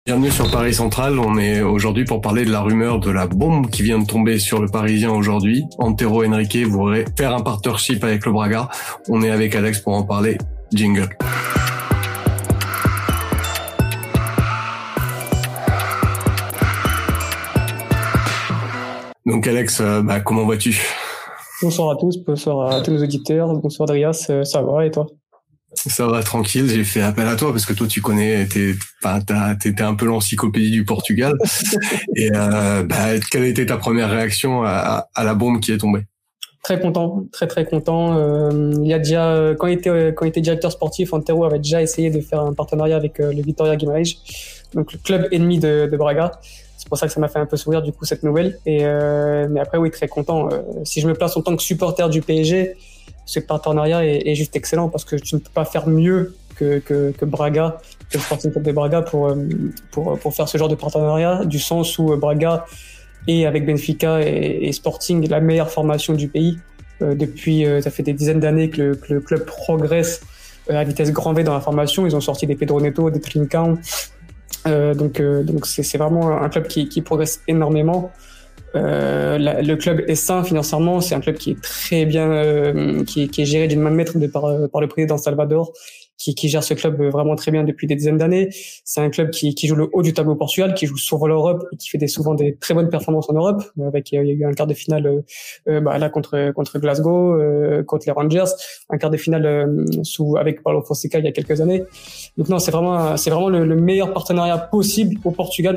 Bienvenue sur Paris Central, on est aujourd'hui pour parler de la rumeur de la bombe qui vient de tomber sur le Parisien aujourd'hui. Antero Henrique voudrait faire un partnership avec le Braga. On est avec Alex pour en parler. Jingle. Donc Alex, comment vas-tu? Bonsoir à tous, bonsoir à tous nos auditeurs, bonsoir Adrias, ça va et toi? Ça va tranquille, j'ai fait appel à toi parce que toi tu connais, t'étais un peu l'encyclopédie du Portugal. Et quelle a été ta première réaction à la bombe qui est tombée? Très content, très content. Il y a déjà, quand il était directeur sportif, Antero avait déjà essayé de faire un partenariat avec le Vitória Guimarães, donc le club ennemi de Braga. C'est pour ça que ça m'a fait un peu sourire du coup cette nouvelle. Mais après oui, très content. Si je me place en tant que supporter du PSG, ce partenariat est juste excellent parce que tu ne peux pas faire mieux que Braga, que le Sporting Club de Braga pour faire ce genre de partenariat, du sens où Braga est avec Benfica et Sporting la meilleure formation du pays. Depuis, ça fait des dizaines d'années que le club progresse à vitesse grand V dans la formation. Ils ont sorti des Pedro Neto, des Trincão. Donc c'est vraiment un club qui progresse énormément. Le club est sain financièrement, c'est un club qui est très bien, qui est géré d'une main de maître par le président Salvador, qui gère ce club vraiment très bien depuis des dizaines d'années. C'est un club qui joue le haut du tableau au Portugal, qui joue souvent l'Europe et qui fait souvent des très bonnes performances en Europe. Il y a eu un quart de finale là contre Glasgow, contre les Rangers, un quart de finale avec Paulo Fonseca il y a quelques années. Donc non, c'est vraiment le meilleur partenariat possible au Portugal.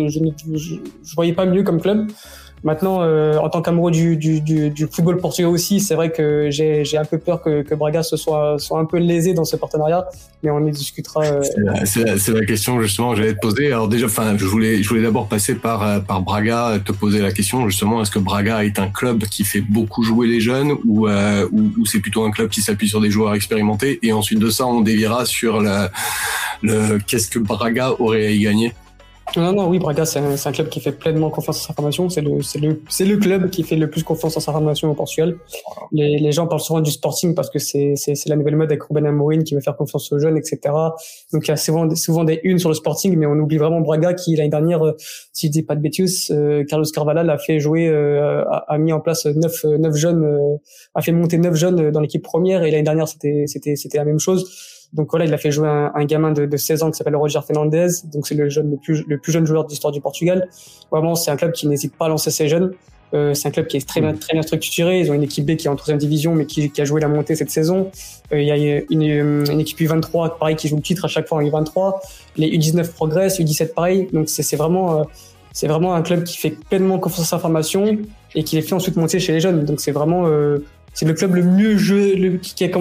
Je voyais pas mieux comme club. Maintenant, en tant qu'amoureux du football portugais aussi, c'est vrai que j'ai un peu peur que Braga soit un peu lésé dans ce partenariat, mais on y discutera. C'est la question justement que j'allais te poser. Alors déjà, je voulais d'abord passer par Braga, te poser la question justement, est-ce que Braga est un club qui fait beaucoup jouer les jeunes ou c'est plutôt un club qui s'appuie sur des joueurs expérimentés? Et ensuite de ça, on déviera sur qu'est-ce que Braga aurait à y gagner? Non, oui, Braga, c'est un club qui fait pleinement confiance en sa formation. C'est le club qui fait le plus confiance en sa formation au Portugal. Les gens parlent souvent du Sporting parce que c'est la nouvelle mode avec Ruben Amorim qui veut faire confiance aux jeunes, etc. Donc il y a souvent des unes sur le Sporting, mais on oublie vraiment Braga qui, l'année dernière, si je dis pas de bêtises, Carlos Carvalhal a fait jouer, a mis en place neuf jeunes, a fait monter 9 jeunes dans l'équipe première, et l'année dernière c'était la même chose. Donc voilà, il a fait jouer un gamin de 16 ans qui s'appelle Roger Fernandes. Donc c'est le plus jeune joueur de l'histoire du Portugal. Vraiment, c'est un club qui n'hésite pas à lancer ses jeunes. C'est un club qui est très bien structuré. Ils ont une équipe B qui est en 3e division, mais qui a joué la montée cette saison. Il y a une équipe U23, pareil, qui joue le titre à chaque fois en U23. Les U19 progressent, U17 pareil. Donc c'est vraiment un club qui fait pleinement confiance à sa formation et qui les fait ensuite monter chez les jeunes. Donc c'est vraiment c'est le club le mieux joué,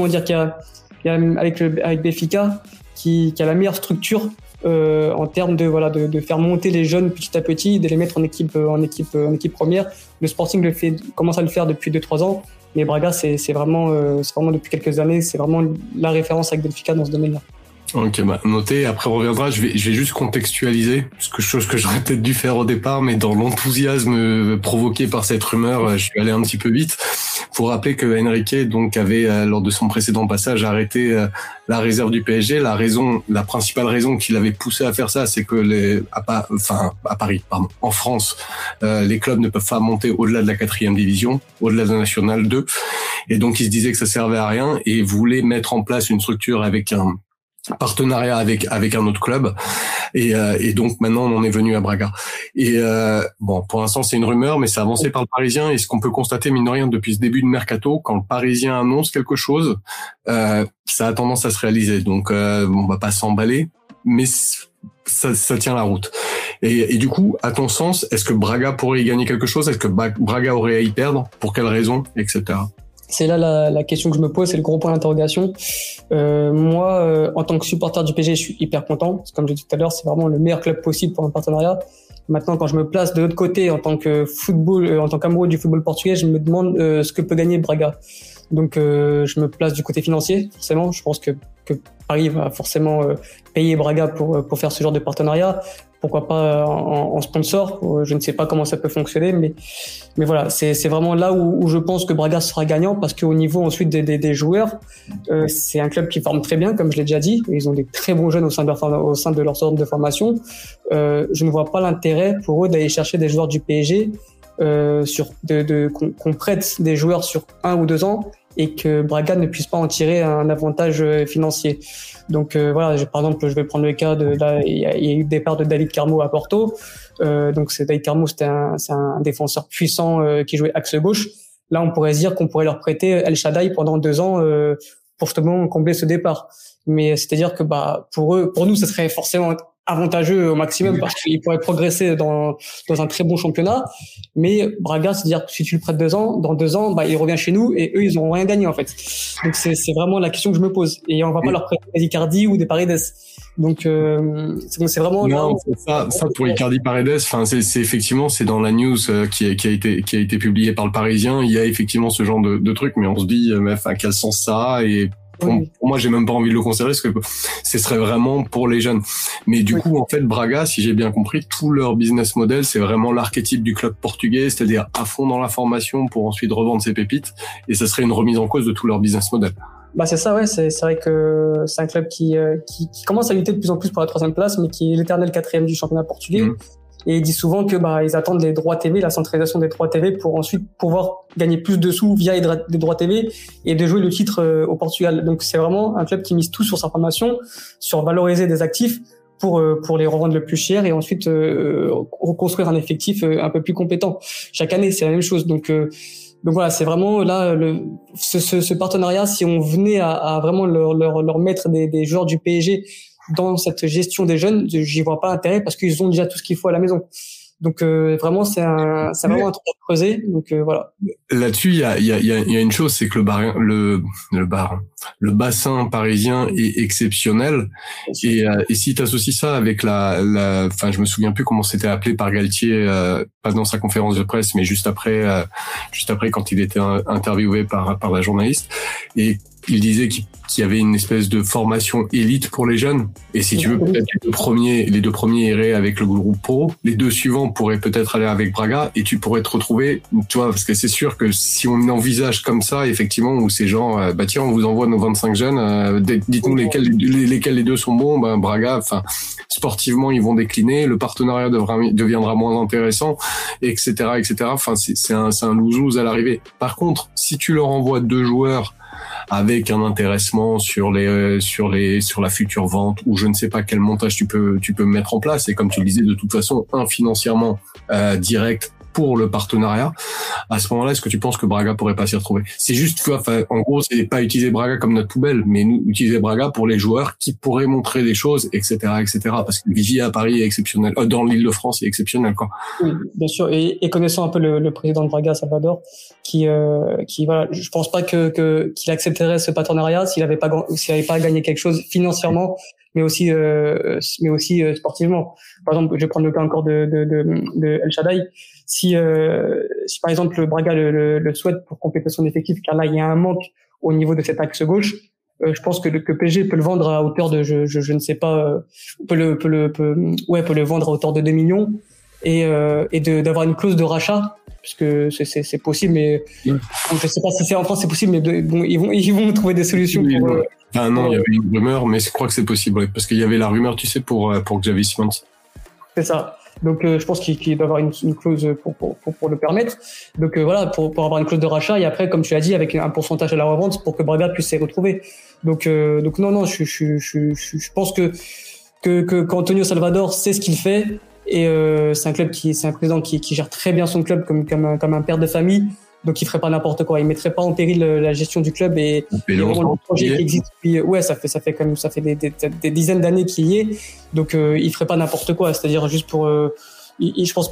avec Benfica, qui a la meilleure structure en termes de faire monter les jeunes petit à petit, de les mettre en équipe première. Le Sporting commence à le faire depuis 2-3 ans, mais Braga c'est vraiment depuis quelques années, c'est vraiment la référence avec Benfica dans ce domaine-là. Ok, noté. Après, on reviendra. Je vais juste contextualiser, chose que j'aurais peut-être dû faire au départ, mais dans l'enthousiasme provoqué par cette rumeur, je suis allé un petit peu vite. Faut rappeler que Henrique, donc, avait, lors de son précédent passage, arrêté la réserve du PSG. La principale raison qui l'avait poussé à faire ça, c'est que à Paris, en France, les clubs ne peuvent pas monter au-delà de la 4e division, au-delà de la Nationale 2. Et donc, il se disait que ça servait à rien et voulait mettre en place une structure avec un partenariat avec un autre club, et donc maintenant on en est venu à Braga. Et pour l'instant c'est une rumeur, mais c'est avancé par le Parisien, et ce qu'on peut constater mine de rien depuis ce début de mercato, quand le Parisien annonce quelque chose, ça a tendance à se réaliser. Donc on va pas s'emballer, mais ça tient la route. Et du coup, à ton sens, est-ce que Braga pourrait y gagner quelque chose? Est-ce que Braga aurait à y perdre? Pour quelles raisons, etc. C'est là la question que je me pose, c'est le gros point d'interrogation. Moi, en tant que supporter du PSG, je suis hyper content. Comme j'ai dit tout à l'heure, c'est vraiment le meilleur club possible pour un partenariat. Maintenant, quand je me place de l'autre côté, en tant qu'amoureux du football portugais, je me demande ce que peut gagner Braga. Donc, je me place du côté financier, forcément. Je pense que que Paris va forcément payer Braga pour faire ce genre de partenariat. Pourquoi pas en sponsor, je ne sais pas comment ça peut fonctionner, mais voilà, c'est vraiment là où je pense que Braga sera gagnant, parce qu'au niveau ensuite des joueurs, c'est un club qui forme très bien, comme je l'ai déjà dit, ils ont des très bons jeunes au sein de leur centre de formation. Je ne vois pas l'intérêt pour eux d'aller chercher des joueurs du PSG, qu'on prête des joueurs sur 1 ou 2 ans et que Braga ne puisse pas en tirer un avantage financier. Donc voilà, par exemple, je vais prendre le cas il y a eu le départ de David Carmo à Porto. Donc David Carmo, c'est un défenseur puissant qui jouait axe gauche. Là, on pourrait se dire qu'on pourrait leur prêter El Shaddai pendant 2 ans pour justement combler ce départ. Mais c'est-à-dire que pour nous, ce serait forcément avantageux au maximum, parce qu'ils pourraient progresser dans un très bon championnat. Mais Braga, c'est-à-dire que si tu le prêtes 2 ans, dans 2 ans, il revient chez nous et eux, ils n'ont rien gagné en fait. Donc c'est vraiment la question que je me pose. Et on va pas leur prêter des Icardi ou des Paredes. Donc c'est vraiment non, ça pour Icardi Paredes, enfin c'est effectivement, c'est dans la news qui a été publiée par le Parisien. Il y a effectivement ce genre de truc, mais on se dit, enfin quel sens ça a? Et pour moi, j'ai même pas envie de le conserver, parce que ce serait vraiment pour les jeunes. Mais du coup, en fait, Braga, si j'ai bien compris, tout leur business model, c'est vraiment l'archétype du club portugais, c'est-à-dire à fond dans la formation pour ensuite revendre ses pépites. Et ça serait une remise en cause de tout leur business model. C'est ça, ouais. C'est vrai que c'est un club qui commence à lutter de plus en plus pour la 3e place, mais qui est l'éternel 4e du championnat portugais. Et il dit souvent que ils attendent les droits TV, la centralisation des droits TV, pour ensuite pouvoir gagner plus de sous via les droits TV et de jouer le titre au Portugal. Donc c'est vraiment un club qui mise tout sur sa formation, sur valoriser des actifs pour les revendre le plus cher et ensuite reconstruire un effectif un peu plus compétent. Chaque année, c'est la même chose. Donc voilà, c'est vraiment là ce partenariat. Si on venait à vraiment leur mettre des joueurs du PSG dans cette gestion des jeunes, j'y vois pas intérêt, parce qu'ils ont déjà tout ce qu'il faut à la maison. Donc vraiment, c'est vraiment un truc à creuser. Donc voilà. Là-dessus, il y a une chose, c'est que le bassin parisien est exceptionnel. Et si tu associes ça avec enfin, je me souviens plus comment c'était appelé par Galtier, pas dans sa conférence de presse, mais juste après quand il était interviewé par la journaliste, et il disait qu'il y avait une espèce de formation élite pour les jeunes. Et si tu veux, peut-être les deux premiers iraient avec le groupe pro, les 2 suivants pourraient peut-être aller avec Braga, et tu pourrais te retrouver, tu vois, parce que c'est sûr que si on envisage comme ça, effectivement, où ces gens, tiens, on vous envoie nos 25 jeunes, dites-nous lesquels les 2 sont bons, Braga, enfin, sportivement, ils vont décliner, le partenariat deviendra moins intéressant, etc., etc. Enfin, c'est un lose-lose à l'arrivée. Par contre, si tu leur envoies 2 joueurs avec un intéressement sur la future vente, ou je ne sais pas quel montage tu peux mettre en place, et comme tu le disais, de toute façon, financièrement direct pour le partenariat, à ce moment-là, est-ce que tu penses que Braga pourrait pas s'y retrouver? C'est juste, en gros, c'est pas utiliser Braga comme notre poubelle, mais nous utiliser Braga pour les joueurs qui pourraient montrer des choses, etc., etc. Parce que Vigie à Paris est exceptionnel, dans l'Île-de-France est exceptionnel, quoi. Oui, bien sûr. Et connaissant un peu le président de Braga, Salvador, qui voilà, je pense pas qu'il accepterait ce partenariat s'il avait pas gagné quelque chose financièrement, mais aussi sportivement. Par exemple, je vais prendre le cas encore de El Shaddai. Si par exemple le Braga le souhaite pour compléter son effectif, car là il y a un manque au niveau de cet axe gauche, je pense que PSG peut le vendre à hauteur de je ne sais pas, peut le vendre à hauteur de 2 millions et d'avoir une clause de rachat, puisque c'est possible, mais je sais pas si c'est en France c'est possible, mais ils vont trouver des solutions pour. Non, il y avait une rumeur, mais je crois que c'est possible, ouais, parce qu'il y avait la rumeur, tu sais, pour Xavi Simons. C'est ça. Donc je pense qu'il doit avoir une clause pour le permettre. Donc voilà, pour avoir une clause de rachat, et après, comme tu as dit, avec un pourcentage à la revente pour que Braga puisse s'y retrouver. Donc non, je pense qu'Antonio Salvador sait ce qu'il fait, et c'est un président qui gère très bien son club comme un père de famille. Donc il ferait pas n'importe quoi, il mettrait pas en péril la gestion du club, et le projet qui existe depuis ça fait des dizaines d'années qu'il y est. Donc il ferait pas n'importe quoi, c'est-à-dire juste pour je pense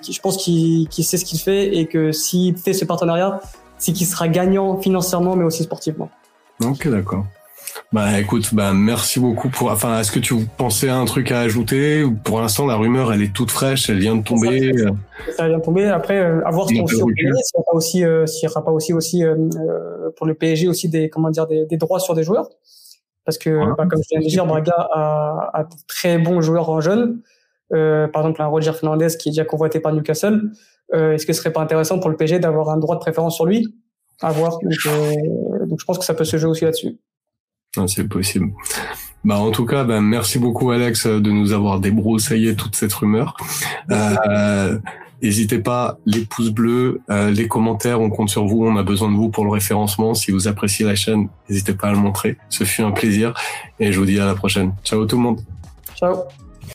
qu'il sait ce qu'il fait, et que s'il fait ce partenariat, c'est qu'il sera gagnant financièrement mais aussi sportivement. OK, d'accord. Écoute, merci beaucoup est-ce que tu pensais à un truc à ajouter? Pour l'instant, la rumeur, elle est toute fraîche, elle vient de tomber. Ça vient de tomber. Après, à voir ce qu'on fait au PSG, s'il n'y aura pas aussi pour le PSG aussi des droits sur des joueurs. parce que, comme je viens de dire, Braga a de très bons joueurs en jeunes. Par exemple, un Roger Fernandez qui est déjà convoité par Newcastle. Est-ce que ce serait pas intéressant pour le PSG d'avoir un droit de préférence sur lui? À voir. Donc, je pense que ça peut se jouer aussi là-dessus. C'est possible. En tout cas, merci beaucoup Alex de nous avoir débroussaillé toute cette rumeur. N'hésitez pas, les pouces bleus, les commentaires, on compte sur vous, on a besoin de vous pour le référencement. Si vous appréciez la chaîne, n'hésitez pas à le montrer. Ce fut un plaisir et je vous dis à la prochaine. Ciao tout le monde. Ciao.